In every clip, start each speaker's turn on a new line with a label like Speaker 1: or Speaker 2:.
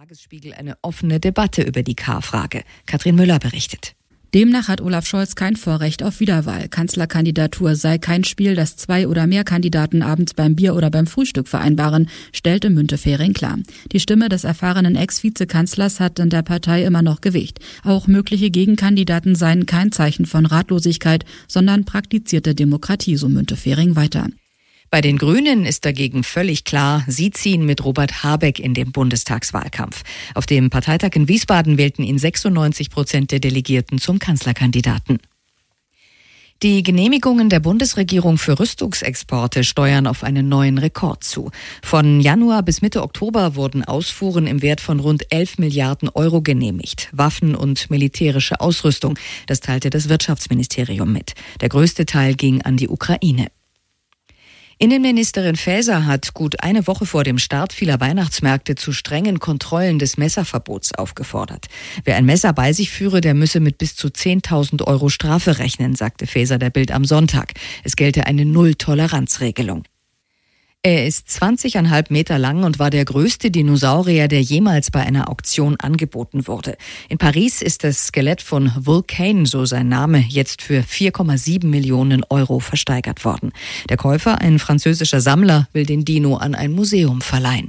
Speaker 1: Tagesspiegel eine offene Debatte über die K-Frage. Katrin Müller berichtet.
Speaker 2: Demnach hat Olaf Scholz kein Vorrecht auf Wiederwahl. Kanzlerkandidatur sei kein Spiel, das 2 oder mehr Kandidaten abends beim Bier oder beim Frühstück vereinbaren, stellte Müntefering klar. Die Stimme des erfahrenen Ex-Vizekanzlers hat in der Partei immer noch Gewicht. Auch mögliche Gegenkandidaten seien kein Zeichen von Ratlosigkeit, sondern praktizierte Demokratie, so Müntefering weiter.
Speaker 1: Bei den Grünen ist dagegen völlig klar, sie ziehen mit Robert Habeck in den Bundestagswahlkampf. Auf dem Parteitag in Wiesbaden wählten ihn 96% der Delegierten zum Kanzlerkandidaten. Die Genehmigungen der Bundesregierung für Rüstungsexporte steuern auf einen neuen Rekord zu. Von Januar bis Mitte Oktober wurden Ausfuhren im Wert von rund 11 Milliarden Euro genehmigt. Waffen und militärische Ausrüstung, das teilte das Wirtschaftsministerium mit. Der größte Teil ging an die Ukraine. Innenministerin Faeser hat gut eine Woche vor dem Start vieler Weihnachtsmärkte zu strengen Kontrollen des Messerverbots aufgefordert. Wer ein Messer bei sich führe, der müsse mit bis zu 10.000 Euro Strafe rechnen, sagte Faeser der Bild am Sonntag. Es gelte eine Null-Toleranz-Regelung. Er ist 20,5 Meter lang und war der größte Dinosaurier, der jemals bei einer Auktion angeboten wurde. In Paris ist das Skelett von Vulcain, so sein Name, jetzt für 4,7 Millionen Euro versteigert worden. Der Käufer, ein französischer Sammler, will den Dino an ein Museum verleihen.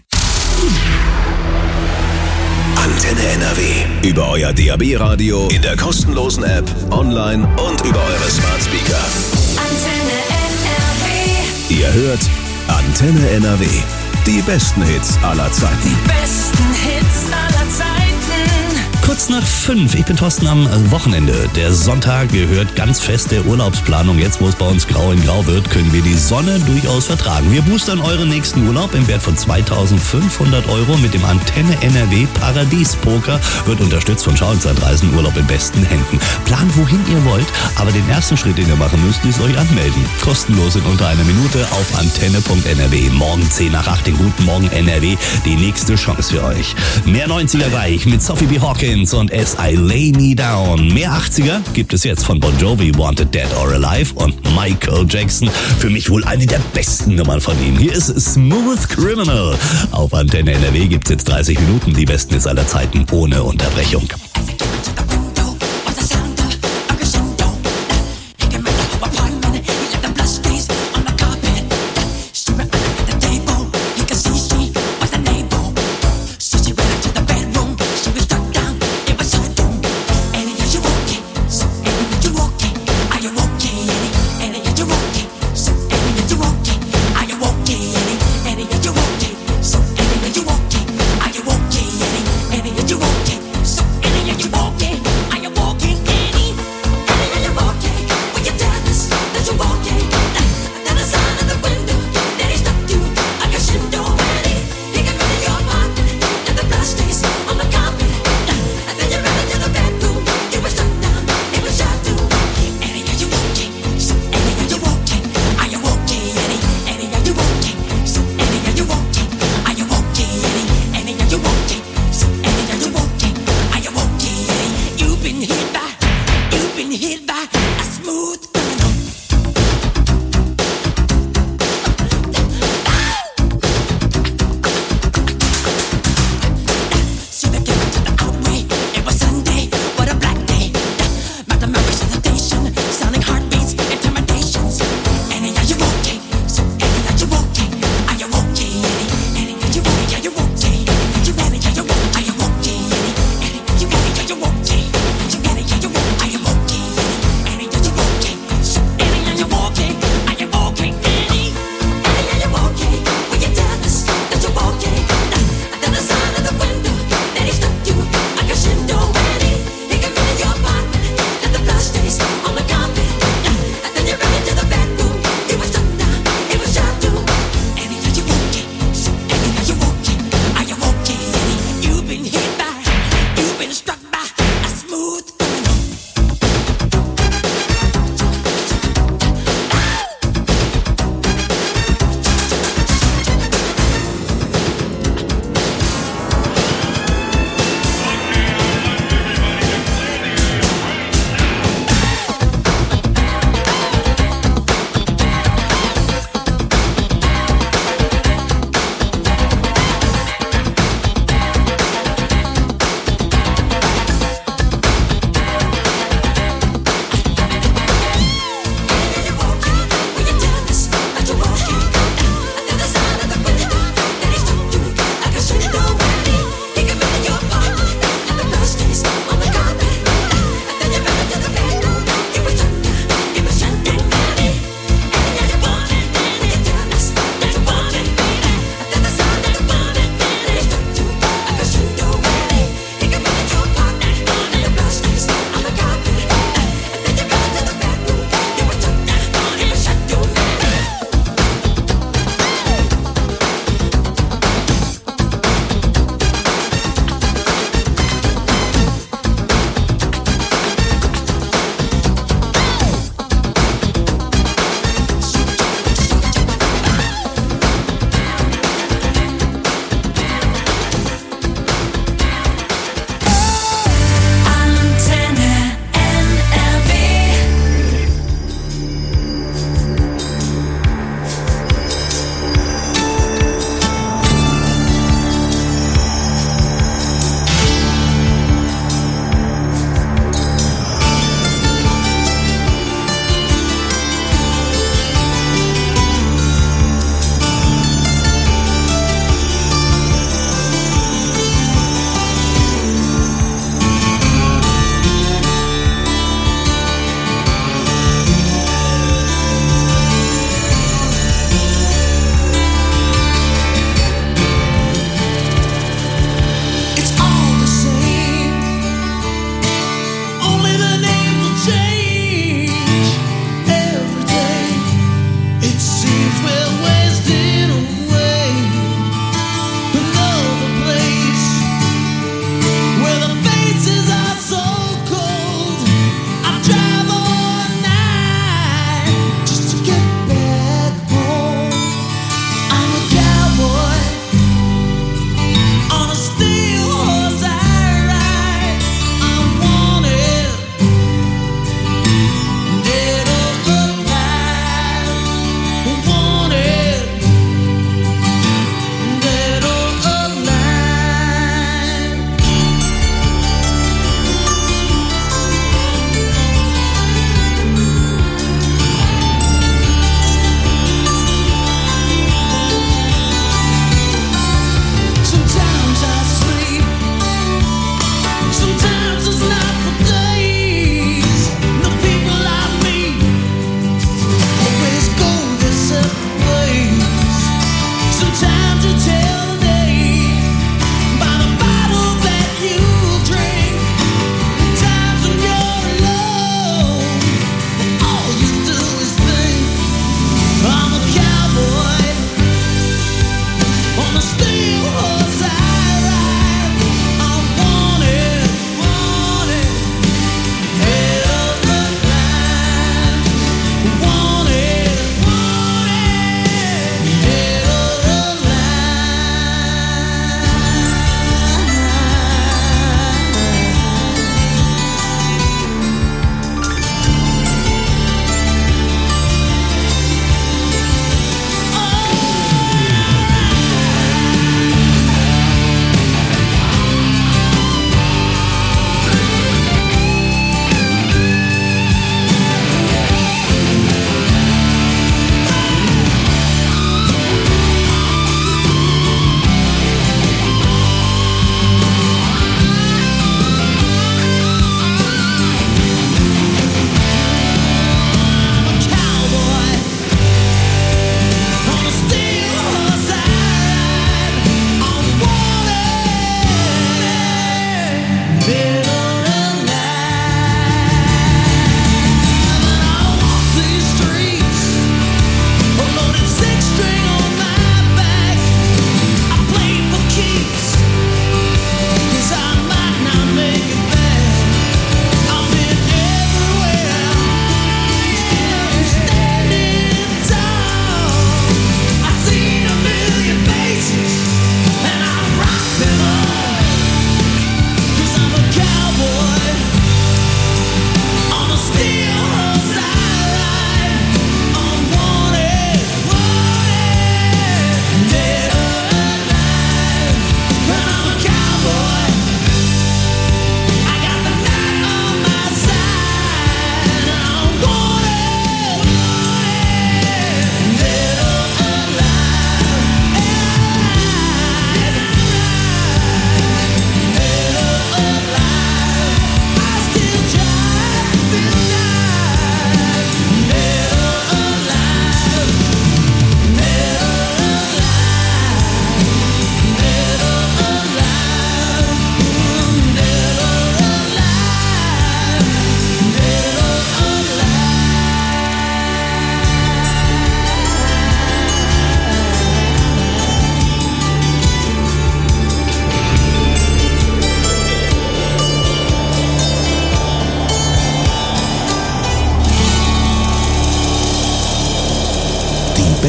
Speaker 3: Antenne NRW. Über euer DAB-Radio, in der kostenlosen App, online und über eure Smart Speaker.
Speaker 4: Antenne NRW.
Speaker 3: Ihr hört Antenne NRW. Die besten Hits aller Zeiten.
Speaker 4: Die besten Hits aller Zeiten.
Speaker 5: Kurz nach 5. Ich bin Thorsten am Wochenende. Der Sonntag gehört ganz fest der Urlaubsplanung. Jetzt, wo es bei uns grau in grau wird, können wir die Sonne durchaus vertragen. Wir boostern euren nächsten Urlaub im Wert von 2.500 Euro mit dem Antenne NRW Paradies Poker. Wird unterstützt von Schauenzeitreisen. Urlaub in besten Händen. Plant, wohin ihr wollt, aber den ersten Schritt, den ihr machen müsst, ist euch anmelden. Kostenlos in unter einer Minute auf antenne.nrw. Morgen 10 nach 8, den guten Morgen NRW. Die nächste Chance für euch. Mehr 90er gleich mit Sophie B. Hawkins und As I Lay Me Down. Mehr 80er gibt es jetzt von Bon Jovi, Wanted Dead or Alive und Michael Jackson. Für mich wohl eine der besten Nummern von ihm. Hier ist Smooth Criminal. Auf Antenne NRW gibt's jetzt 30 Minuten. Die besten ist aller Zeiten ohne Unterbrechung.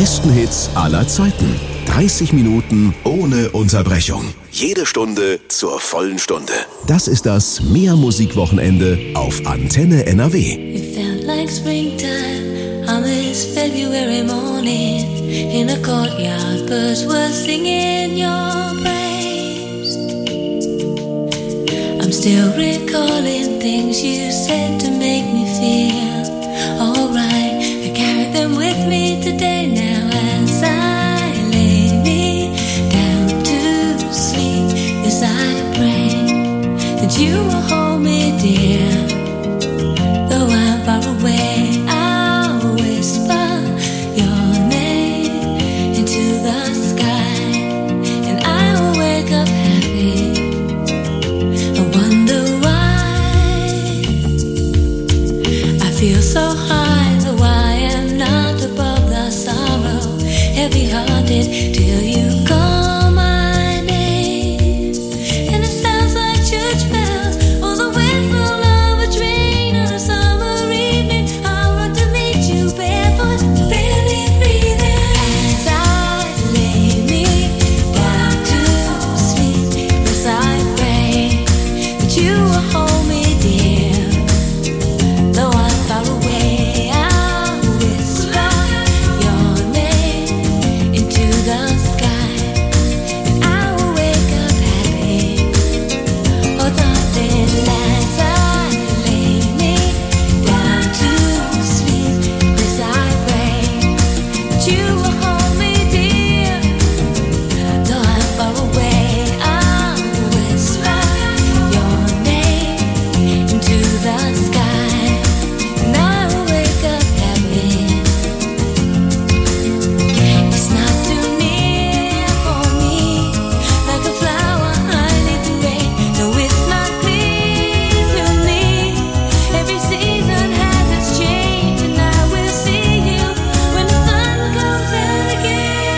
Speaker 3: besten Hits aller Zeiten. 30 Minuten ohne Unterbrechung. Jede Stunde zur vollen Stunde. Das ist das Mehr Musikwochenende auf Antenne NRW.
Speaker 4: It felt like springtime on this February morning. In a courtyard, birds were singing your praise. I'm still recalling things you said to make me feel alright. I carry them with me today now as I lay me down to sleep. Yes, I pray that you will hold me dear. Though I'm far away, I'll whisper your name into the sky, and I will wake up happy. I wonder why I feel so high, though I am not above the sorrow. Heavy-hearted till you call my name, and it sounds like church bells or the whistle of a train on a summer evening. I'll run to meet you barefoot, barely breathing, as I lay me down to sleep. Yes, I pray that you will hold me dear. Though I'm far away, I'll whisper your name into the sky, and I will wake up happy. Oh, darling, as I lay me down to sleep, yes, I pray that you will hold me dear. Though I'm far away, I'll whisper your name into the sky, and I will wake up happy. It's not too near for me, like a flower hiding the rain. No, it's not clear to me. Every season has its change, and I will see you when the sun comes out again.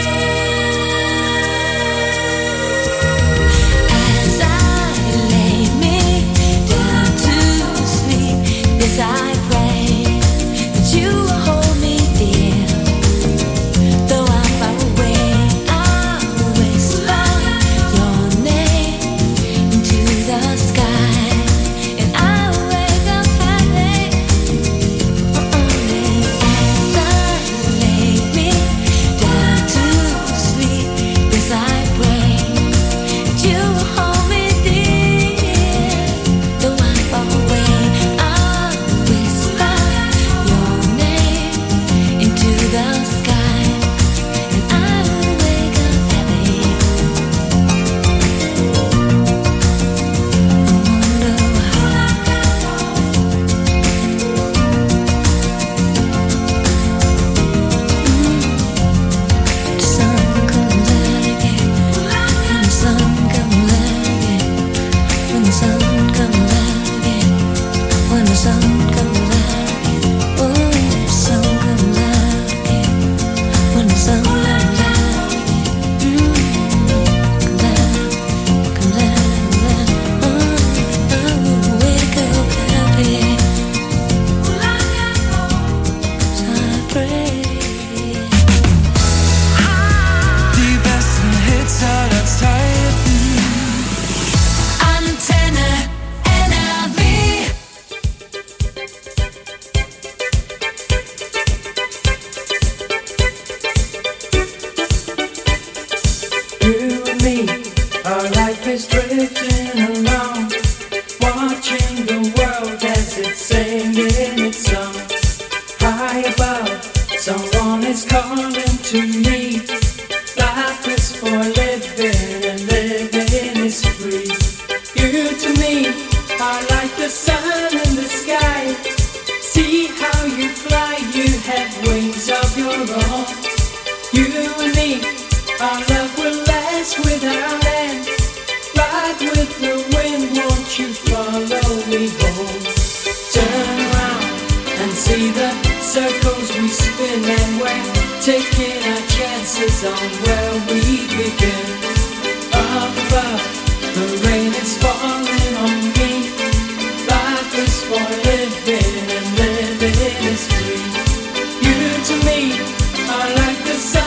Speaker 4: As I lay me down to sleep, yes, I pray that you will hold me dear. Though I'm far away, I'll whisper your name into the sky, and I will wake up happy. As I lay me down to sleep, yes, I pray that you will hold me dear. Though I'm far away, I'll whisper your name into the sky, and I will wake up happy. The sun comes out again, when the sun comes out again, when the sun comes out again, when the sun comes out again, oh, the sun comes out again, when the sun comes out again, comes out, oh, I will wake up happy. So I pray.
Speaker 6: Die besten Hits aller Zeiten.
Speaker 4: Antenne NRW.
Speaker 6: You and me, our life is drifting along, watching the world as it's singing its song. High above, someone is calling to me. Life is for living, and living is free. You to me are like the sun in the sky. See how you fly, you have wings of your own. You and me, our love will last without end. Ride with the wind, won't you follow me home? Turn around and see the circles we spin, and we're taking our chances on where we begin. Up above, the rain is falling on me. Life is for living, and living is free. You to me are like the sun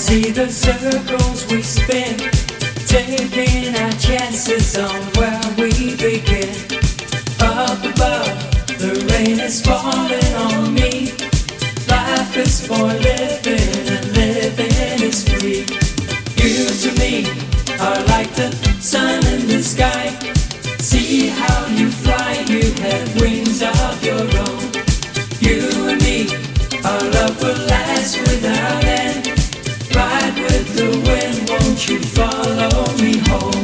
Speaker 6: See the circles we spin, taking our chances on where we begin. Up above, the rain is falling on me. Life is for living and living is free. You to me are like the sun in the sky. See how you fly, you have wings of your own. You and me, our love will last without end. Ride with the wind, won't you follow me home?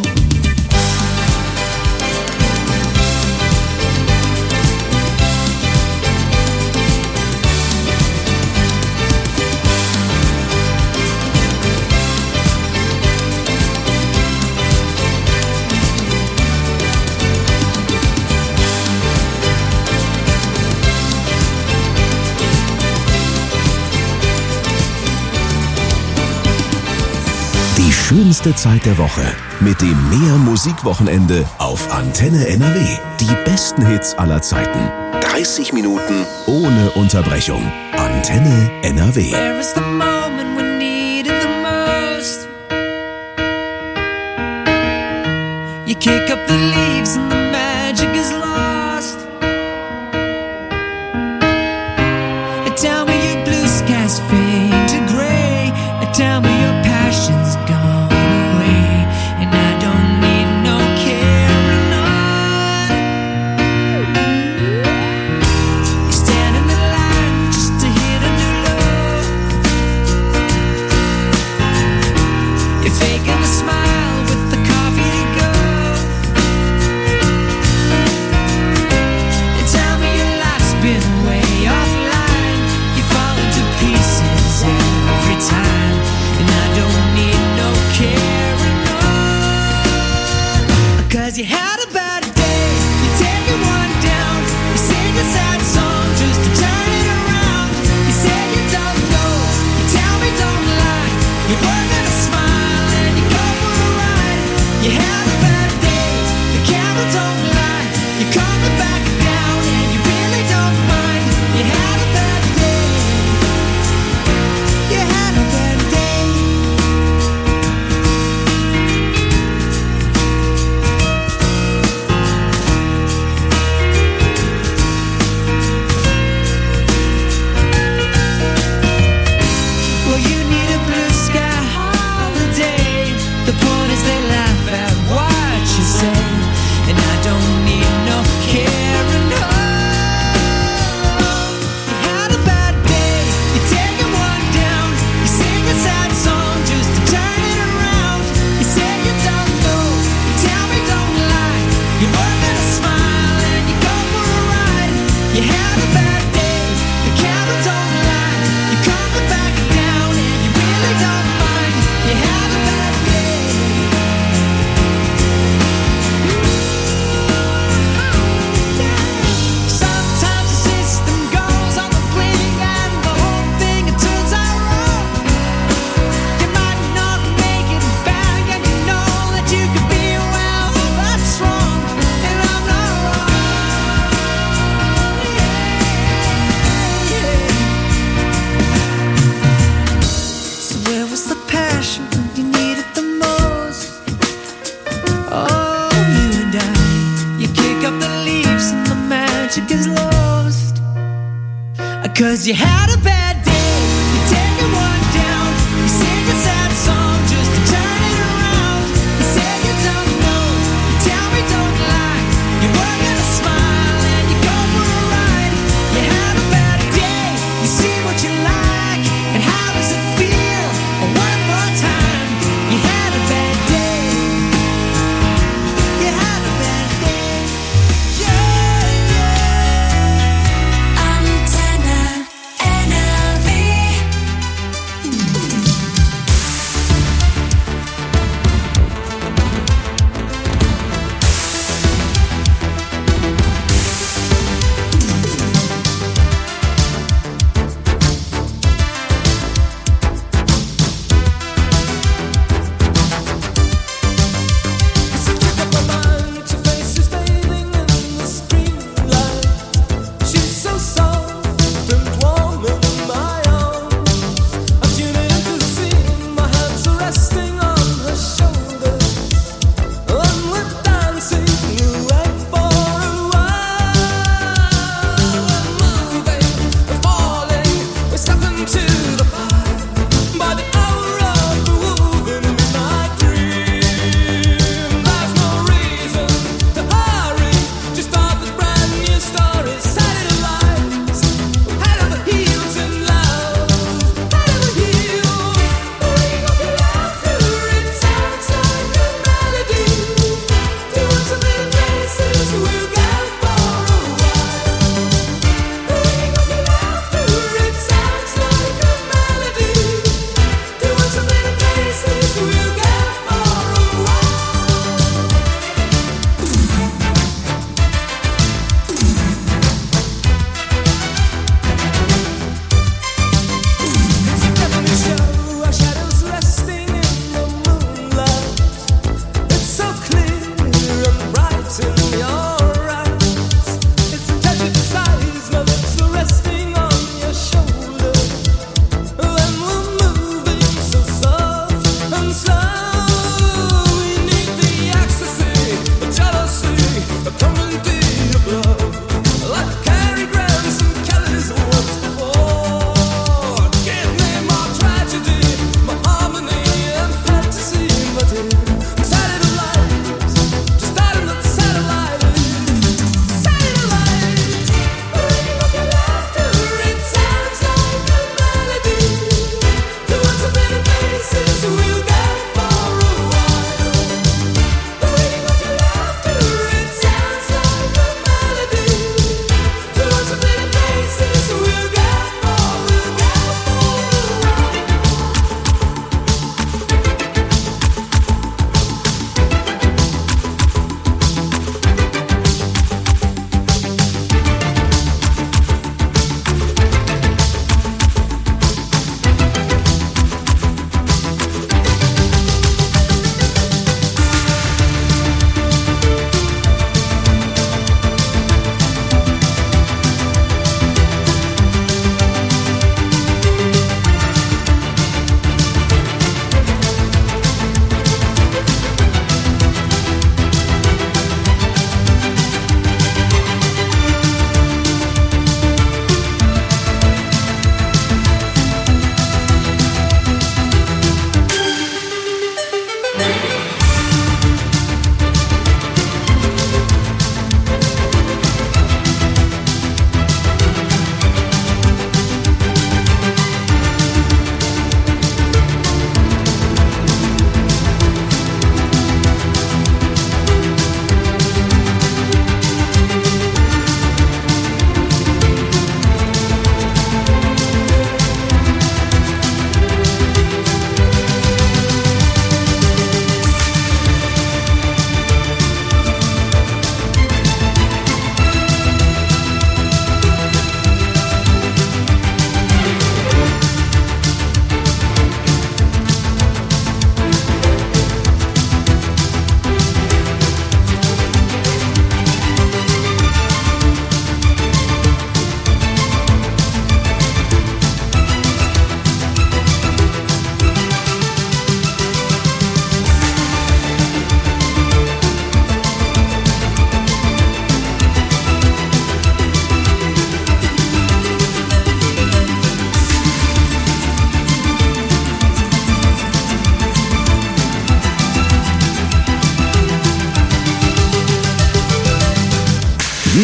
Speaker 3: Schönste Zeit der Woche mit dem Mehr Musikwochenende auf Antenne NRW. Die besten Hits aller Zeiten. 30 Minuten ohne Unterbrechung. Antenne NRW.
Speaker 6: Where is the moment we need it the most? You kick up the leaves and the magic is lost. Tell me your blue skies fade to gray. Tell me your passion's gone. You had a bad day, you take it one down. You sing a sad song just to turn it around. You say you don't know, you tell me don't lie. You work at a smile and you go for a ride. You had a bad day, the camera don't lie. You calm it back down and you really don't mind. You had a bad day, you had a bad day. Cause you had a bad day, you take it one down. You sing a sad song just to turn it around. You say you don't know, you tell me don't lie. You work at a smile and you go for a ride. You had a bad day, you see what you like. And how does it feel? One more time. You had a bad day, you had a bad day. Yeah, yeah.
Speaker 4: Antenne NRW.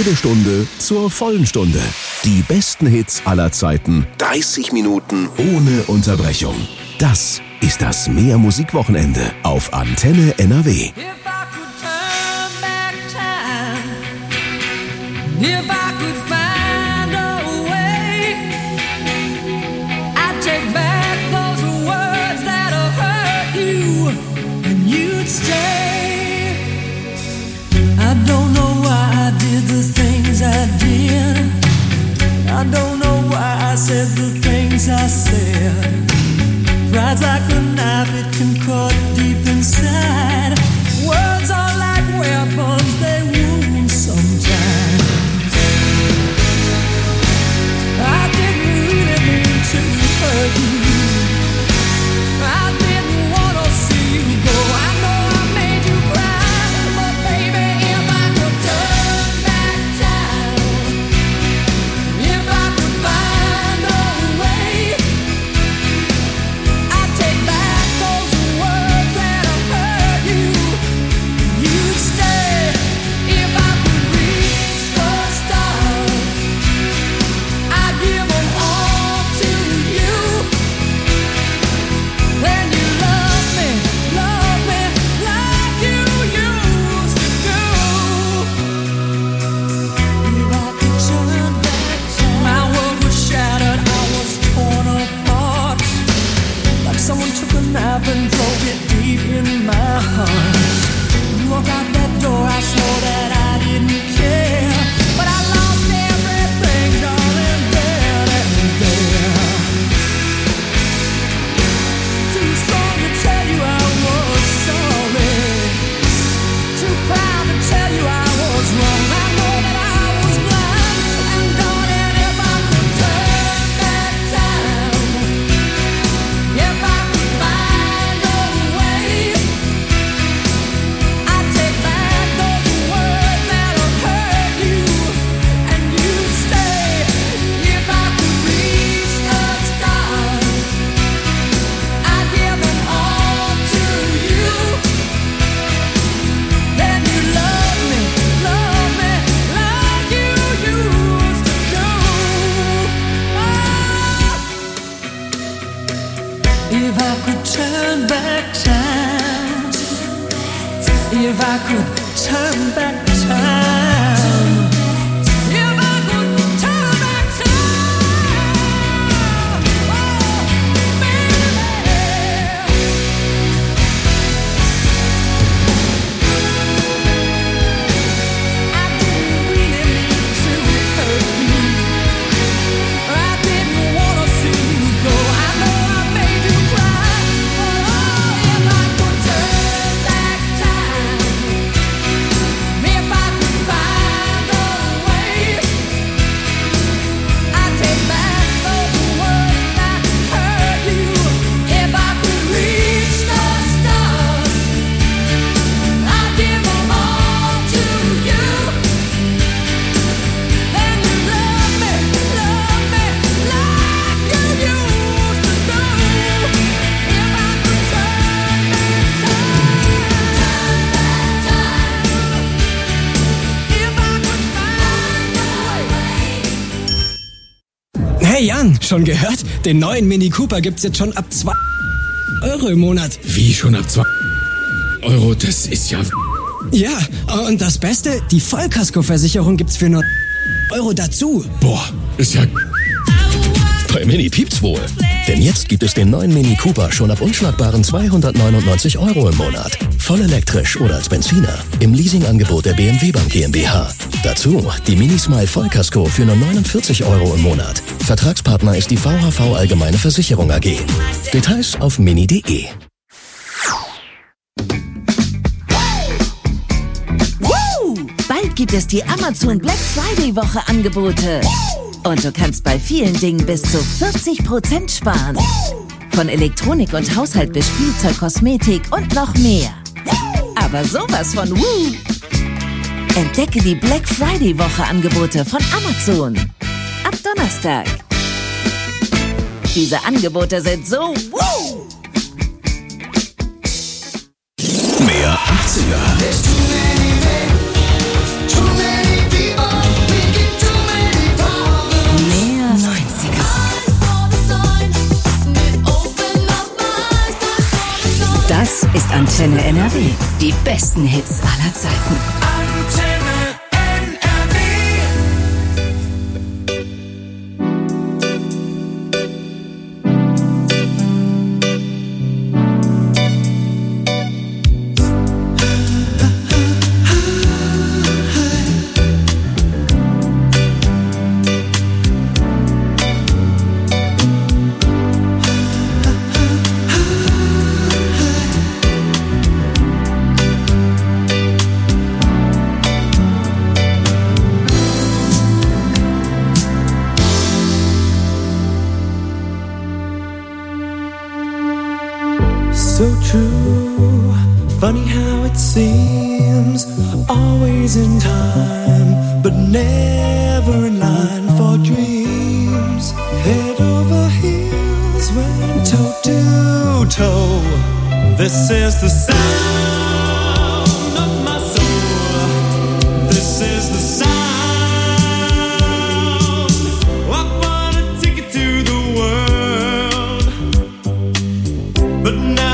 Speaker 3: halbe Stunde zur vollen Stunde. Die besten Hits aller Zeiten. 30 Minuten ohne Unterbrechung. Das ist das Mehr-Musik-Wochenende auf Antenne NRW.
Speaker 6: If I could find a way, I'd take back those words that hurt you, and you'd stay. I don't know why I did the things I did. I don't know why I said the things I said. Pride's like a knife, it can cut deep inside. Words are like weapons, they wound sometimes. I didn't really mean to hurt you. I didn't want to see you go. I know I made you cry, but baby, if I could turn back time, if I could find a way, I'd take back those words that hurt you. You'd stay if I could reach the stars. I'd give them all to you. Then you love me like you used to do. If I could turn back time, my world was shattered, I was torn apart. Like someone took a knife and drove it deep in my heart. You walk out that door, I swore that I didn't care, but I lost everything, darling, there and there. Too strong to tell you I was sorry, too proud to tell you I was wrong. I know that I was blind, and darling, if I could turn back time, if I could find a way, I'd take back those words that hurt you, and you'd stay. If I could reach the stars, I'd give them all to you. Then you love me like you used to do. If I could turn back time, if I could turn back time, if I could turn back time, oh, baby. I didn't really mean to hurt you. I didn't want to see you go. I know I made you cry, but oh, if I could turn back time, if I could find a way, I'd take back those words that hurt you. If I could reach the stars, I'd give them all to you. Then you love me like you used to do. If I could turn back time, if I could find a way.
Speaker 7: Hey Jan, schon gehört? Den neuen Mini Cooper gibt's jetzt schon ab 2 Euro im Monat.
Speaker 8: Wie schon ab 2 Euro? Das ist ja...
Speaker 7: Ja, und das Beste, die Vollkaskoversicherung gibt's für nur Euro dazu.
Speaker 8: Boah, ist ja...
Speaker 9: Bei Mini piept's wohl. Denn jetzt gibt es den neuen Mini Cooper schon ab unschlagbaren 299 Euro im Monat. Voll elektrisch oder als Benziner. Im Leasingangebot der BMW Bank GmbH. Dazu die Mini-Smile Vollkasko für nur 49 Euro im Monat. Vertragspartner ist die VHV Allgemeine Versicherung AG. Details auf mini.de.
Speaker 10: Bald gibt es die Amazon Black Friday Woche Angebote. Und du kannst bei vielen Dingen bis zu 40% sparen. Von Elektronik und Haushalt bis Spielzeug, Kosmetik und noch mehr. Aber sowas von Woo! Entdecke die Black Friday Woche Angebote von Amazon. Ab Donnerstag. Diese Angebote sind so Woo!
Speaker 3: Mehr 80er.
Speaker 10: ist Antenne NRW. Die besten Hits aller Zeiten.
Speaker 6: So true, funny how it seems, always in time, but never in line for dreams. Head over heels, went toe to toe. This is the sound of my soul. This is the sound. I wanna take it to the world, but now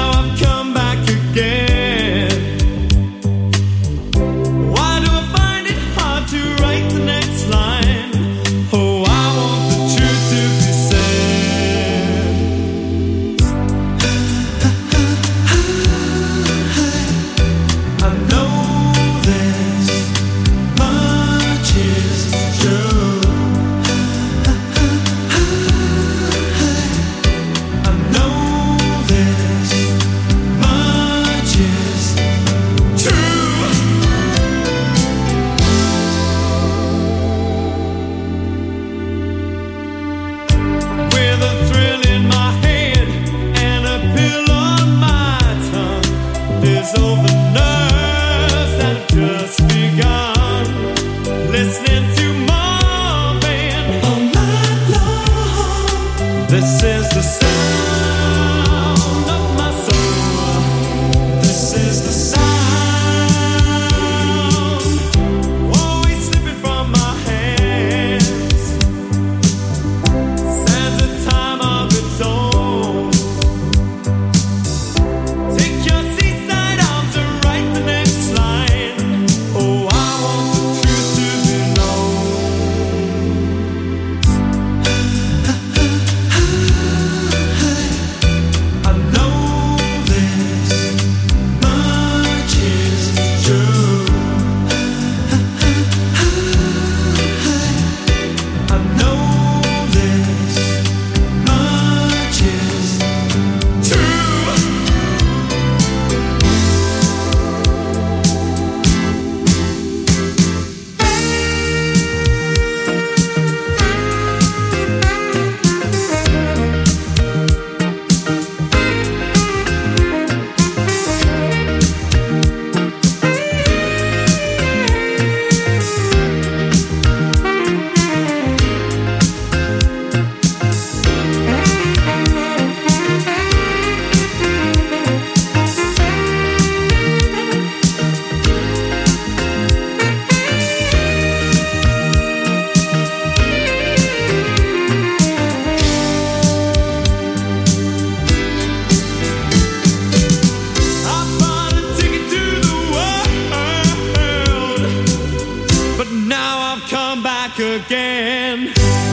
Speaker 6: again.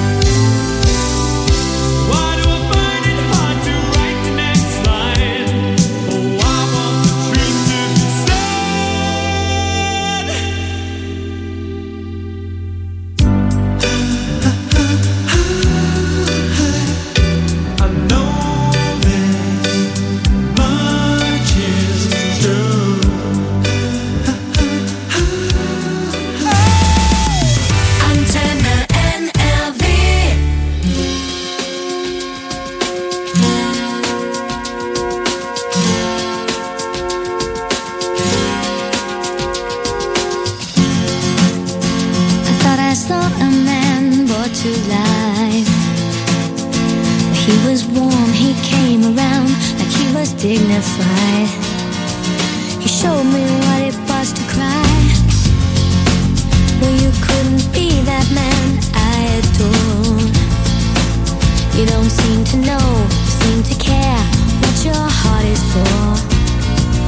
Speaker 6: Why do I find it hard to write the next line? Oh, I want the truth to be said. I know this much is true. Antenne NRW. I thought I saw a man brought to life. He was warm, he came around like he was dignified. He showed me what it was to cry. Well, you couldn't be that man I adore. You don't seem to know, seem to care what your heart is for.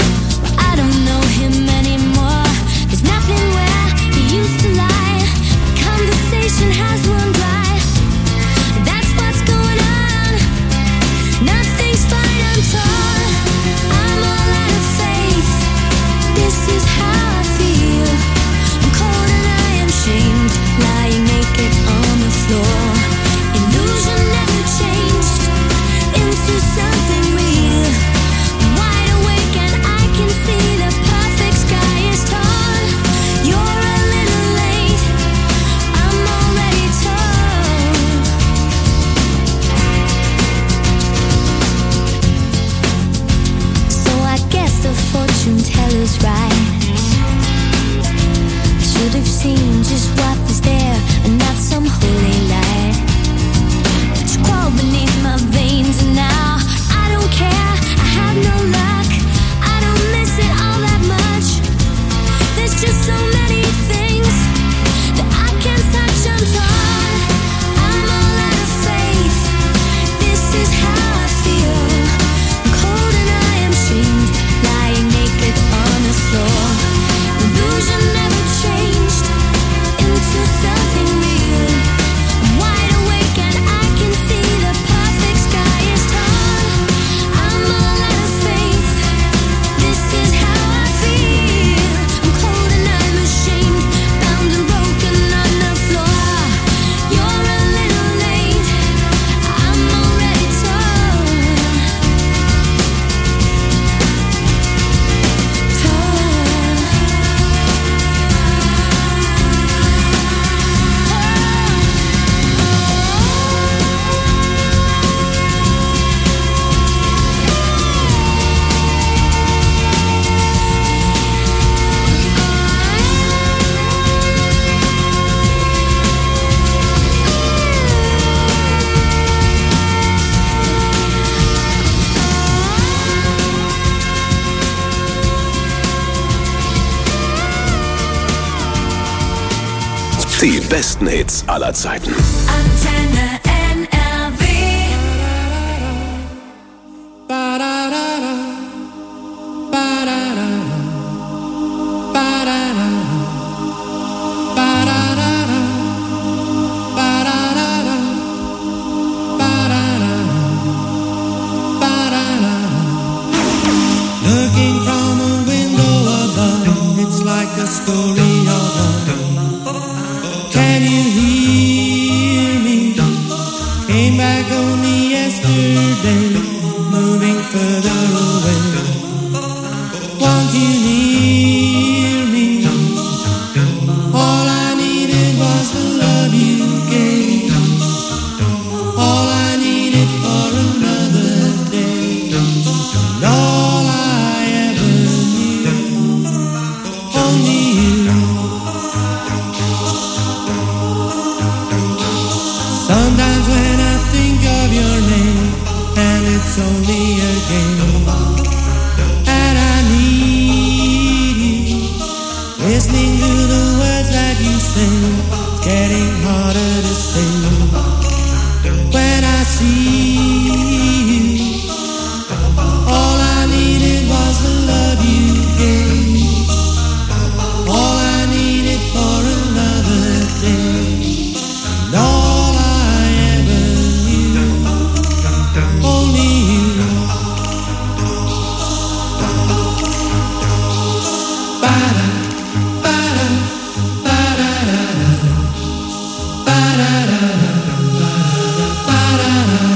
Speaker 3: Die besten Hits aller Zeiten.
Speaker 4: Antenne NRW.
Speaker 6: Looking from a window above, it's like a story of love. Can you hear me? Came back only yesterday, moving further away. Want you near me? All I needed was the love you gave. All I needed for another day. And all I ever knew, only you. Sometimes when I think of your name, and it's only a game, and I need you, listening to the words that you sing, getting harder to say. When I see you, all I needed was the love you gave. All I needed for another day. And all I ever knew, only you. Ba-da, ba-da, ba-da-da-da. Ba-da-da-da, ba-da-da-da.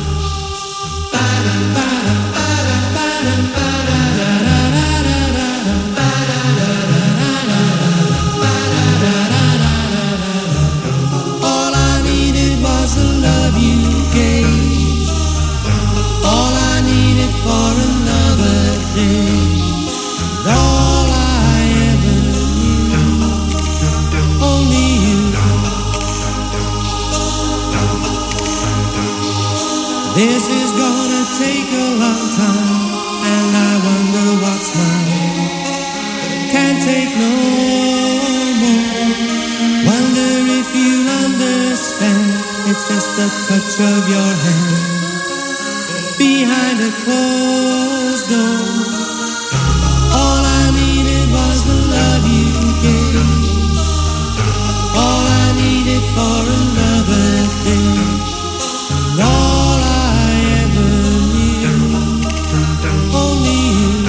Speaker 6: All I needed was the love you gave. All I needed for another day. And all I ever knew, only you. This is gonna take a long time, and I wonder what's mine. Can't take no more. Wonder if you understand. It's just the touch of your hand behind a closed door. All I needed was the love you gave. All I needed for another day. And all I ever knew, only you.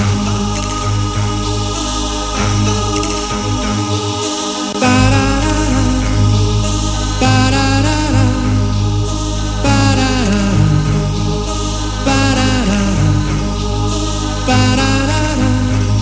Speaker 6: Ba-da-da-da, ba-da-da-da, ba-da-da-da, ba-da-da-da, ba-da-da-da,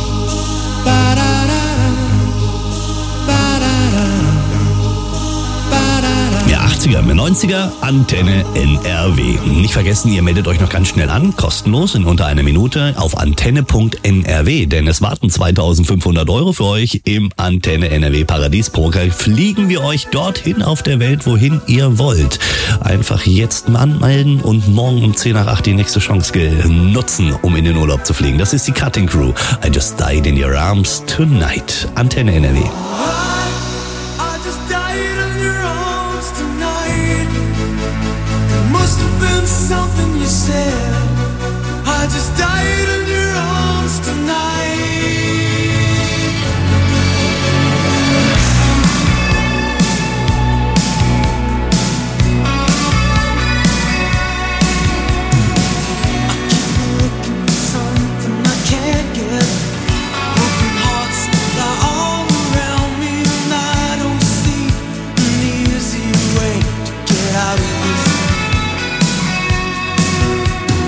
Speaker 6: ba-da-da-da,
Speaker 5: Ja, 80er, 90er, Antenne NRW. Nicht vergessen, ihr meldet euch noch ganz schnell an, kostenlos in unter einer Minute auf antenne.nrw, denn es warten 2.500 € für euch im Antenne NRW Paradies Poker. Fliegen wir euch dorthin auf der Welt, wohin ihr wollt. Einfach jetzt mal anmelden und morgen um 10 nach 8 die nächste Chance nutzen, um in den Urlaub zu fliegen. Das ist die Cutting Crew. I just died in your arms tonight. Antenne NRW.
Speaker 6: I just died in your arms tonight. It must have been something you said. I just died in your arms tonight. Something I can't get. Broken hearts lie all around me, and I don't see an easy way to get out of this.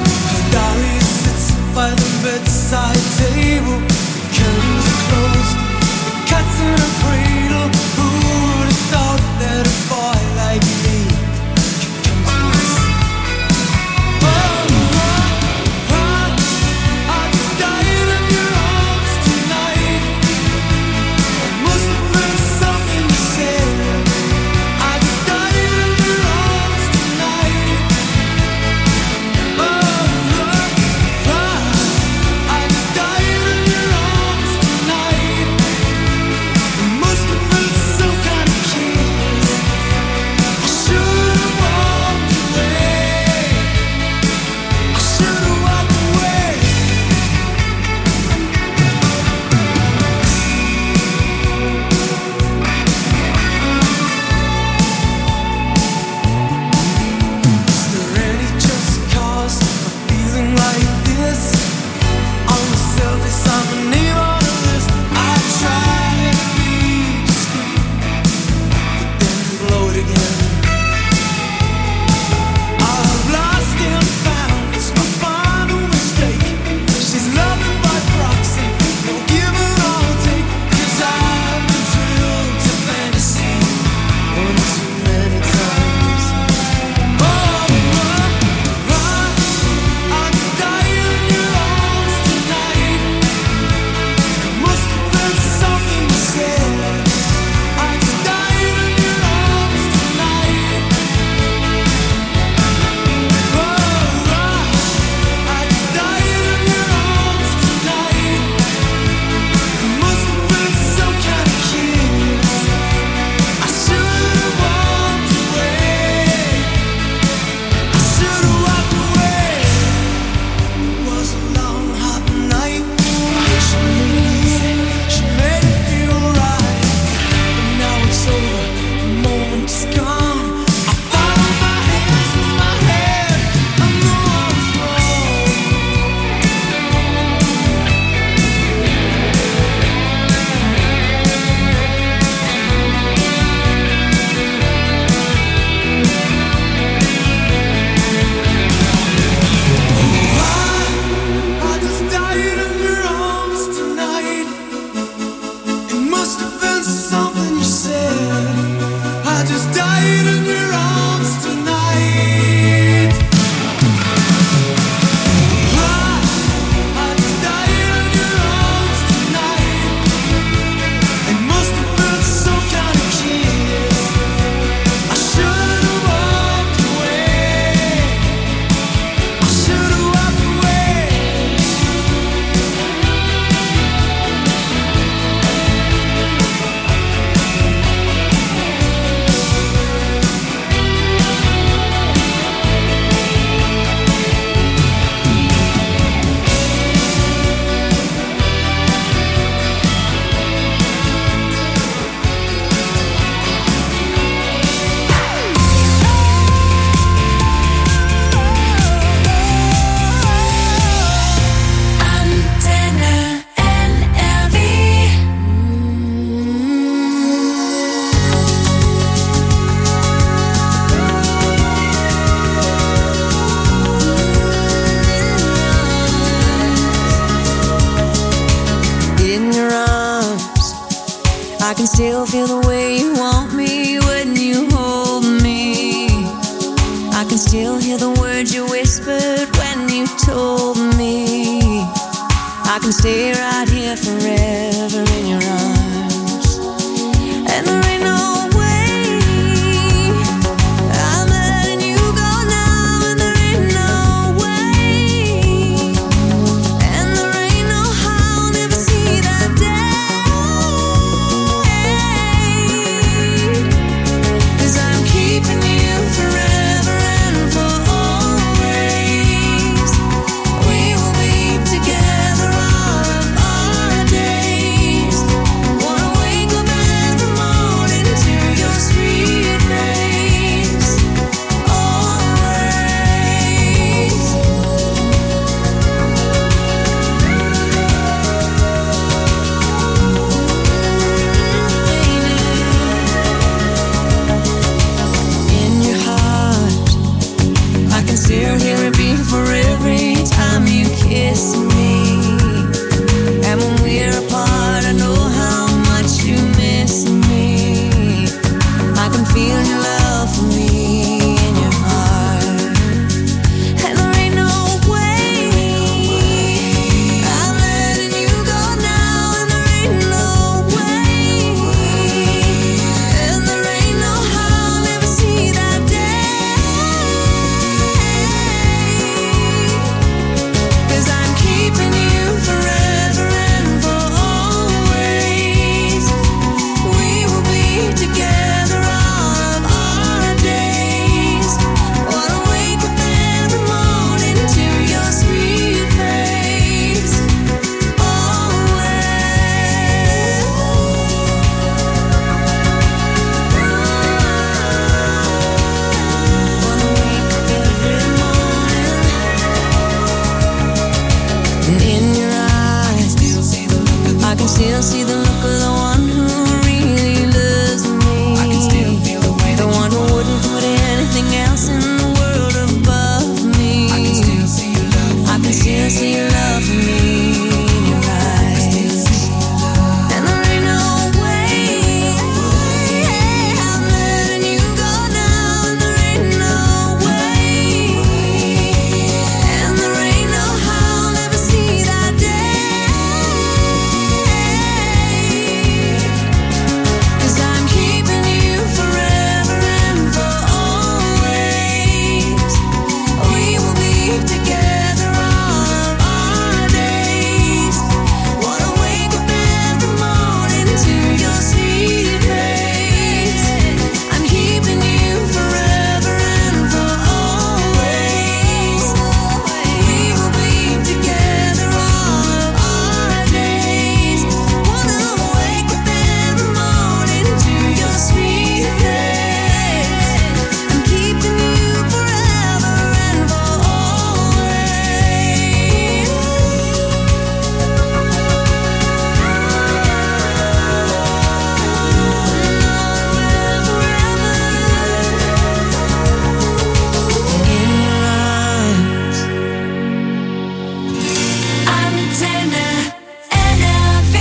Speaker 4: can still feel the way you want me when you hold me. I can still hear the words you whispered when you told me. I can stay right here forever in your arms. And there ain't no way I'm letting you go now. And there ain't no way. And there ain't no how I'll never see that day. 'Cause I'm keeping you forever and for always. We will be together all of our days. Wanna wake up every morning to your sweet face. Always. In your heart, I can still hear it beat for every time you kiss me. And when we're apart, I know how much you miss me. I can feel your love for me in your heart. And there ain't no way I'm letting you go now. And there ain't no way. And there ain't no how I'll never see that day. 'Cause I'm keeping you forever and for always. We will be together all of our days. Wanna wake up every morning to your sweet face. Always. Wanna wake up every morning. And in your eyes, I can still see the look of the one who really loves me. I can still feel the way the one who wouldn't put anything else in the world above me. I can still see your love. I can still see your love for me in your eyes. And there ain't no way I'm letting you go now. And there ain't no way. And there ain't no how I'll never see that day. 'Cause I'm keeping you forever and for always. We will be together all of our days. Wanna wake up every morning to your sweet face. I'm keeping you forever and for always. We will be together all of our days. Wanna wake up every morning to your sweet face. I'm keeping you forever and for always. In your arms, Antenne NRW.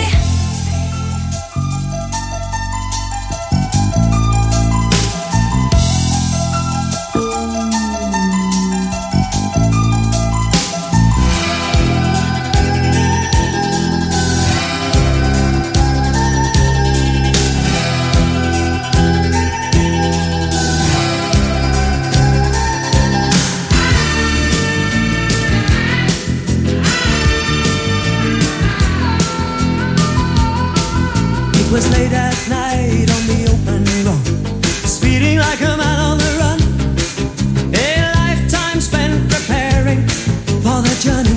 Speaker 6: It was late at night on the open road, speeding like a man on the run. A lifetime spent preparing for the journey.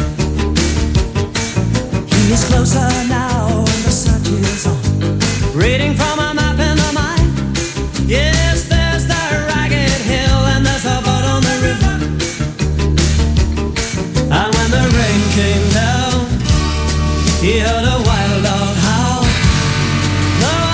Speaker 6: He is closer now and the search is on, reading from a map in the mind. Yes, there's the ragged hill and there's the boat on the river. And when the rain came down, he heard a wild dog howl. The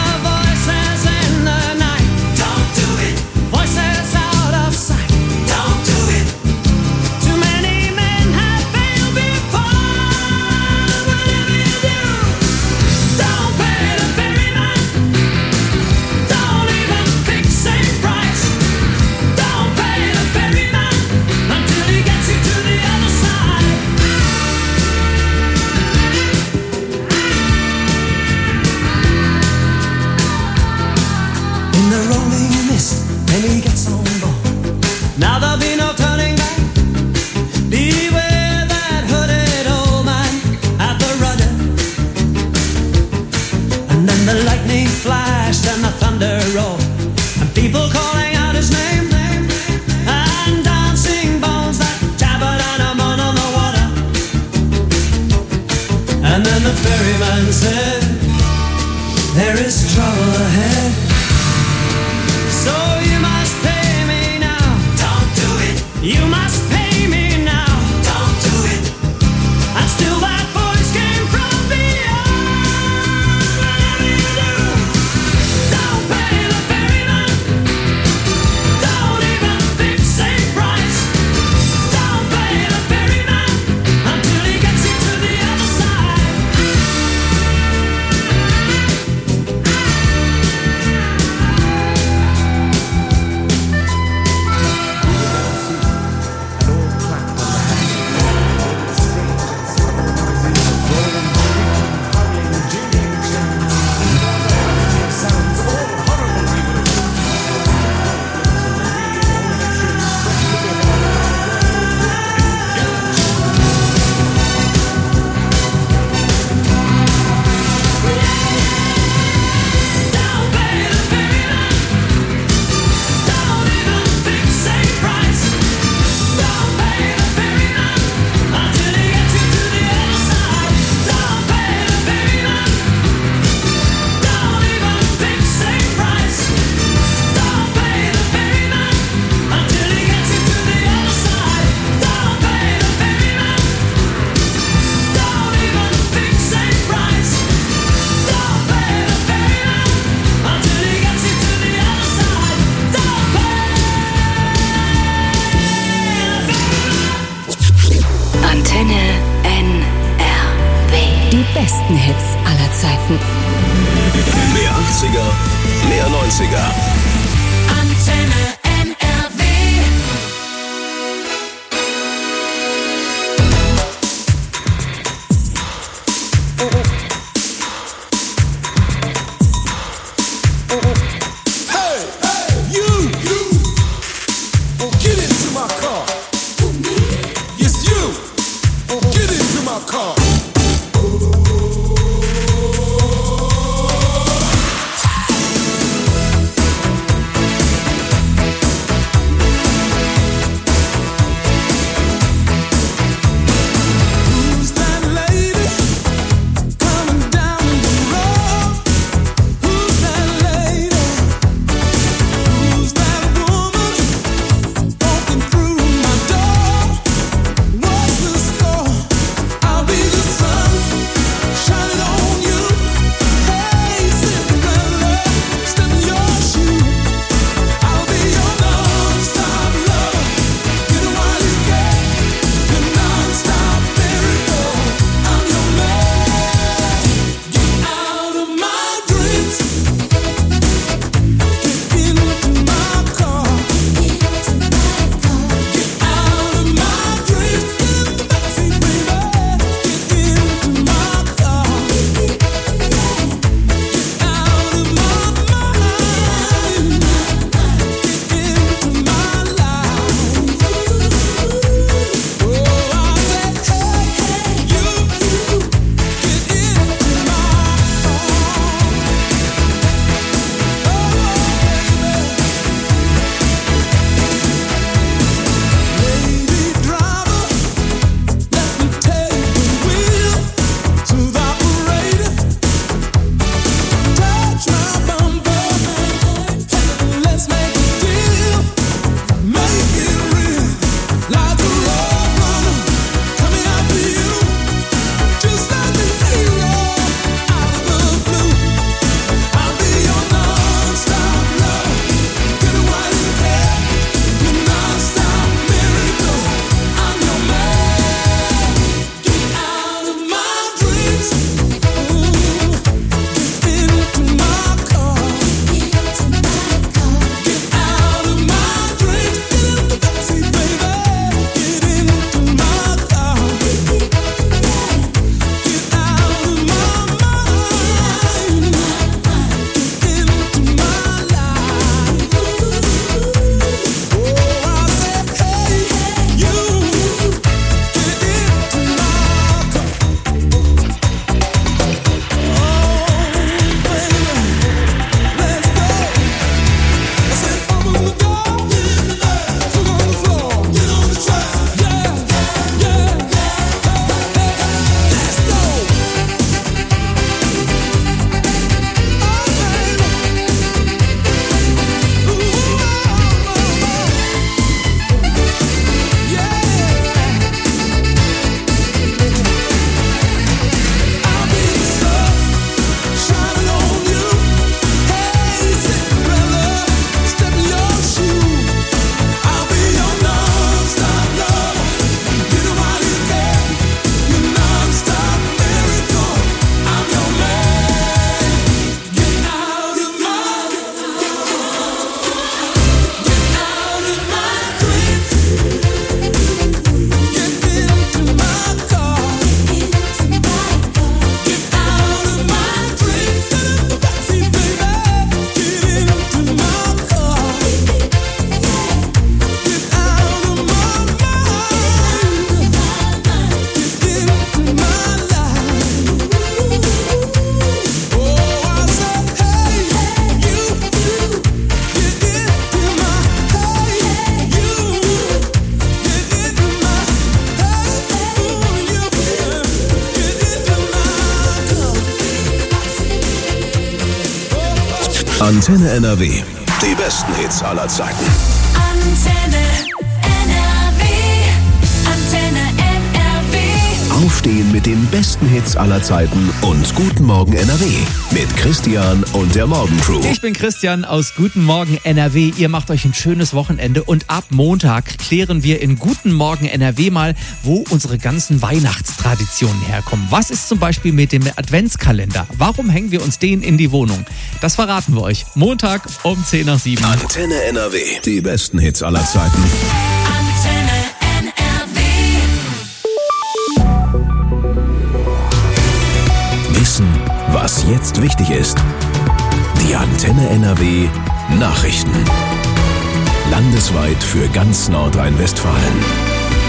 Speaker 6: You must pay me now. Don't do it. And still that voice came from beyond. Whatever you do, don't pay the ferryman. Don't even think same price. Don't pay the ferryman until he gets you to the other side.
Speaker 11: Antenne NRW. Die besten Hits aller Zeiten.
Speaker 3: Mehr 80er, mehr 90er.
Speaker 6: Antenne NRW.
Speaker 12: Who's that woman?
Speaker 3: Antenne NRW. Die besten Hits aller Zeiten.
Speaker 4: Antenne NRW. Antenne NRW.
Speaker 3: Aufstehen mit den besten Hits aller Zeiten und Guten Morgen NRW. Mit Christian und der Morgencrew.
Speaker 12: Ich bin Christian aus Guten Morgen NRW. Ihr macht euch ein schönes Wochenende und ab Montag klären wir in Guten Morgen NRW mal, wo unsere ganzen Weihnachtstraditionen herkommen. Was ist zum Beispiel mit dem Adventskalender? Warum hängen wir uns den in die Wohnung? Das verraten wir euch. Montag um 6:10.
Speaker 3: Antenne NRW. Die besten Hits aller Zeiten.
Speaker 4: Antenne NRW.
Speaker 3: Wissen, was jetzt wichtig ist. Die Antenne NRW Nachrichten. Landesweit für ganz Nordrhein-Westfalen.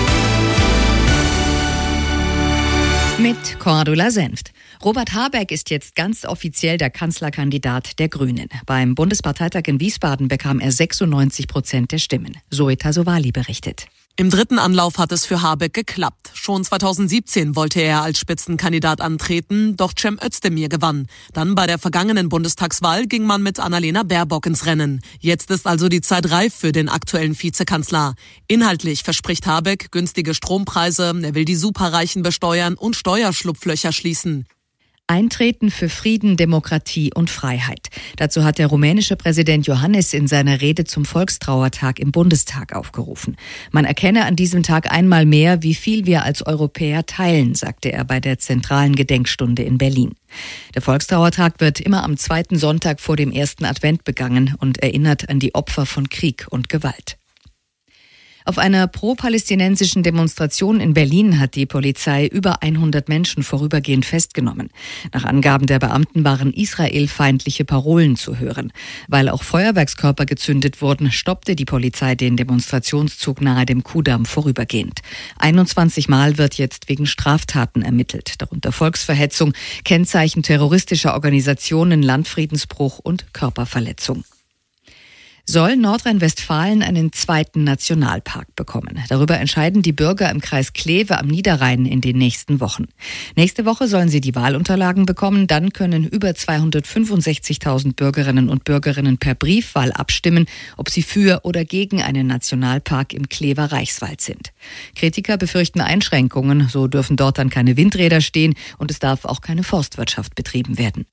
Speaker 1: Mit Cordula Senft. Robert Habeck ist jetzt ganz offiziell der Kanzlerkandidat der Grünen. Beim Bundesparteitag in Wiesbaden bekam er 96% der Stimmen. Zoe Tasovali berichtet.
Speaker 13: Im dritten Anlauf hat es für Habeck geklappt. Schon 2017 wollte er als Spitzenkandidat antreten, doch Cem Özdemir gewann. Dann bei der vergangenen Bundestagswahl ging man mit Annalena Baerbock ins Rennen. Jetzt ist also die Zeit reif für den aktuellen Vizekanzler. Inhaltlich verspricht Habeck günstige Strompreise, er will die Superreichen besteuern und Steuerschlupflöcher schließen.
Speaker 1: Eintreten für Frieden, Demokratie und Freiheit. Dazu hat der rumänische Präsident Iohannis in seiner Rede zum Volkstrauertag im Bundestag aufgerufen. Man erkenne an diesem Tag einmal mehr, wie viel wir als Europäer teilen, sagte er bei der zentralen Gedenkstunde in Berlin. Der Volkstrauertag wird immer am zweiten Sonntag vor dem ersten Advent begangen und erinnert an die Opfer von Krieg und Gewalt. Auf einer pro-palästinensischen Demonstration in Berlin hat die Polizei über 100 Menschen vorübergehend festgenommen. Nach Angaben der Beamten waren israelfeindliche Parolen zu hören. Weil auch Feuerwerkskörper gezündet wurden, stoppte die Polizei den Demonstrationszug nahe dem Kudamm vorübergehend. 21 Mal wird jetzt wegen Straftaten ermittelt, darunter Volksverhetzung, Kennzeichen terroristischer Organisationen, Landfriedensbruch und Körperverletzung. Soll Nordrhein-Westfalen einen zweiten Nationalpark bekommen? Darüber entscheiden die Bürger im Kreis Kleve am Niederrhein in den nächsten Wochen. Nächste Woche sollen sie die Wahlunterlagen bekommen. Dann können über 265.000 Bürgerinnen und Bürger per Briefwahl abstimmen, ob sie für oder gegen einen Nationalpark im Klever Reichswald sind. Kritiker befürchten Einschränkungen. So dürfen dort dann keine Windräder stehen und es darf auch keine Forstwirtschaft betrieben werden.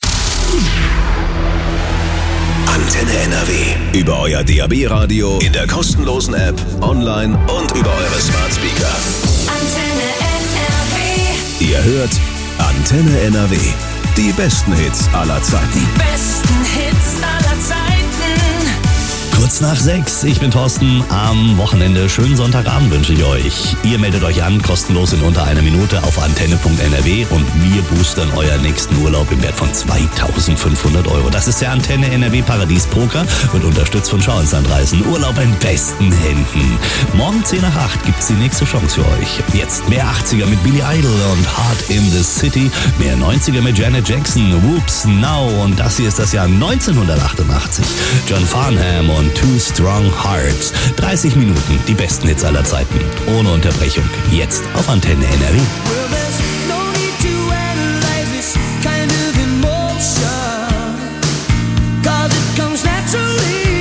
Speaker 3: Antenne NRW. Über euer DAB-Radio, in der kostenlosen App, online und über eure Smart Speaker.
Speaker 4: Antenne NRW.
Speaker 3: Ihr hört Antenne NRW. Die besten Hits aller Zeiten.
Speaker 4: Die besten Hits aller Zeiten.
Speaker 5: Kurz nach 6, ich bin Thorsten. Am Wochenende schönen Sonntagabend wünsche ich euch. Ihr meldet euch an, kostenlos in unter einer Minute auf antenne.nrw und wir boostern euren nächsten Urlaub im Wert von 2.500 €. Das ist der Antenne NRW Paradies Poker und unterstützt von Schauinslandreisen. Urlaub in besten Händen. Morgen 10 nach 8 gibt's die nächste Chance für euch. Jetzt mehr 80er mit Billy Idol und Heart in the City. Mehr 90er mit Janet Jackson, Whoops Now und das hier ist das Jahr 1988. John Farnham und Two Strong Hearts. 30 Minuten, die besten Hits aller Zeiten. Ohne Unterbrechung. Jetzt auf Antenne NRW.